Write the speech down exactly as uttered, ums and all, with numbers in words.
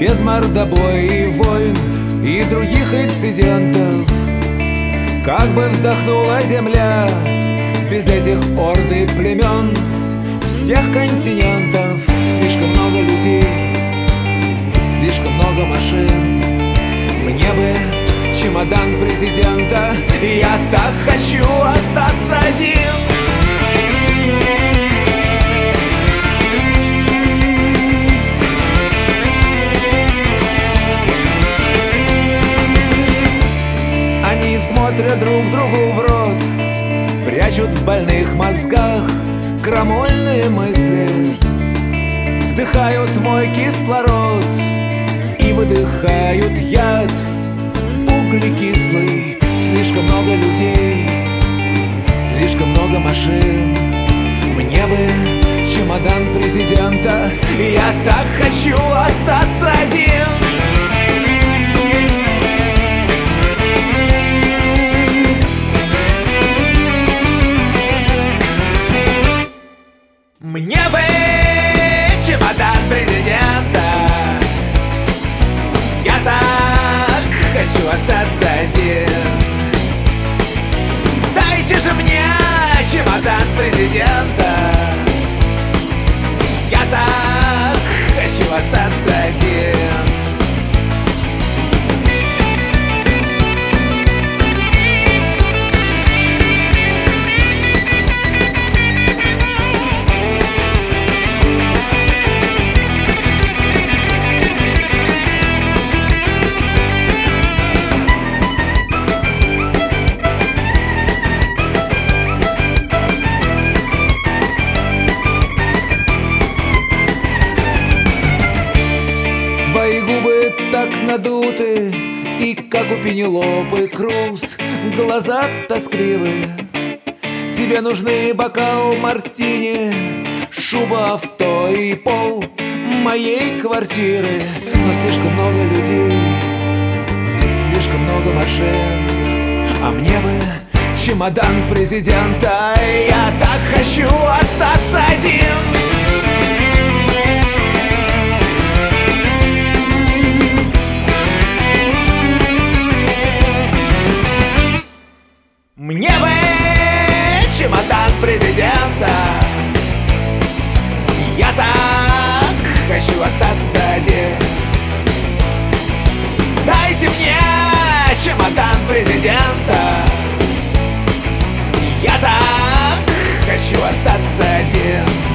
без мордобоя, войн и других инцидентов. Как бы вздохнула земля без этих орд и племен всех континентов. Слишком много людей, слишком много машин. Мне бы чемодан президента, и я так хочу остаться один. Они смотрят друг другу в рот, прячут в больных мозгах крамольные мысли, вдыхают мой кислород и выдыхают яд углекислый. Слишком много людей, слишком много машин. Мне бы чемодан президента, и я так хочу остаться один. Мне бы чемодан президента, я так хочу остаться один. Дайте же мне чемодан президента, я так хочу остаться один. Твои губы так надуты, и как у Пенелопы Круз глаза тоскливые. Тебе нужны бокал мартини, шуба, авто и пол моей квартиры. Но слишком много людей, слишком много машин. А мне бы чемодан президента, я так хочу остаться один. Мне бы чемодан президента, я так хочу остаться один. Дайте мне чемодан президента, я так хочу остаться один.